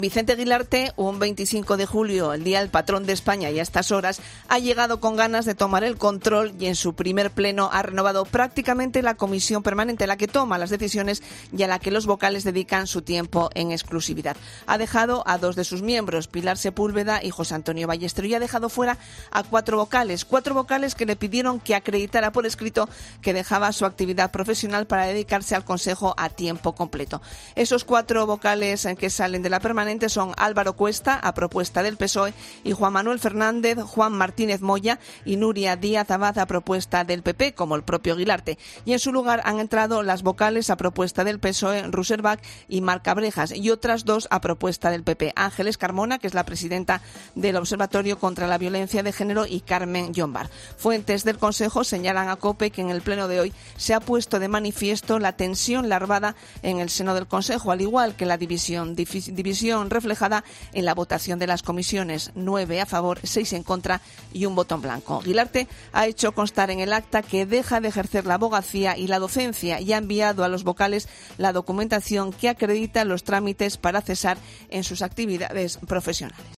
Vicente Guilarte, un 25 de julio, el día del patrón de España, y a estas horas, ha llegado con ganas de tomar el control y en su primer pleno ha renovado prácticamente la comisión permanente, la que toma las decisiones y a la que los vocales dedican su tiempo en exclusividad. Ha dejado a 2 de sus miembros, Pilar Sepúlveda y José Antonio Ballester, y ha dejado fuera a 4 vocales que le pidieron que acreditara por escrito que dejaba su actividad profesional para dedicarse al Consejo a tiempo completo. Esos 4 vocales que salen de la permanente son Álvaro Cuesta, a propuesta del PSOE, y Juan Manuel Fernández, Juan Martínez Moya y Nuria Díaz Abad, a propuesta del PP, como el propio Guilarte. Y en su lugar han entrado las vocales a propuesta del PSOE, Ruserbach y Marc Abrejas, y otras 2 a propuesta del PP, Ángeles Carmona, que es la presidenta del Observatorio contra la Violencia de Género, y Carmen Llombar. Fuentes del Consejo señalan a COPE que en el pleno de hoy se ha puesto de manifiesto la tensión larvada en el seno del Consejo, al igual que la división reflejada en la votación de las comisiones, 9 a favor, 6 en contra y un voto en blanco. Guilarte ha hecho constar en el acta que deja de ejercer la abogacía y la docencia y ha enviado a los vocales la documentación que acredita los trámites para cesar en sus actividades profesionales.